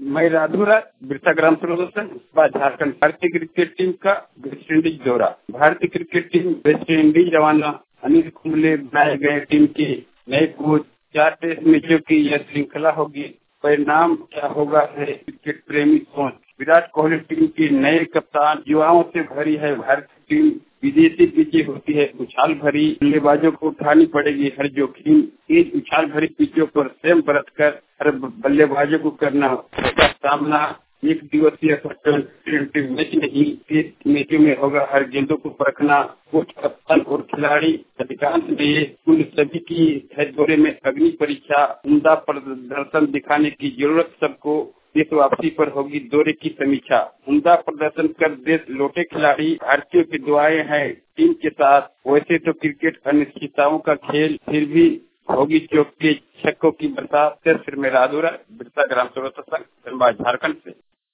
मैं राधुरा बिरसा ग्राम प्रदर्शन झारखंड भारतीय क्रिकेट टीम का वेस्ट इंडीज दौरा। भारतीय क्रिकेट टीम वेस्ट इंडीज रवाना। अनिल कुंबले बनाए गए टीम के नए कोच। 4 टेस्ट मैचों की यह श्रृंखला होगी। परिणाम क्या होगा है क्रिकेट प्रेमी सोच। विराट कोहली टीम के नए कप्तान। युवाओं से भरी है भारतीय टीम। विदेशी पिचें होती है उछाल भरी। बल्लेबाजों को उठानी पड़ेगी हर जोखिम। इन उछाल भरी पिचों पर स्वयं बरतकर हर बल्लेबाजों को करना होगा सामना। एक दिवसीय ट्वेंटी मैच नहीं, 30 मैचों में होगा हर गेंदों को परखना। कोच, कप्तान और खिलाड़ी अधिकांश ने उन सभी की है दौरे में अग्नि परीक्षा। उम्दा प्रदर्शन दिखाने की जरूरत सबको। देश वापसी पर होगी दौरे की समीक्षा। उम्दा प्रदर्शन कर देश लौटे खिलाड़ी। भारतीयों की दुआएं हैं टीम के साथ। वैसे तो क्रिकेट अनिश्चितताओं का खेल, फिर भी होगी चौके छक्कों की बरसात। फिर मेरा अधूरा बिरसा ग्राम प्रदर्शन झारखंड से।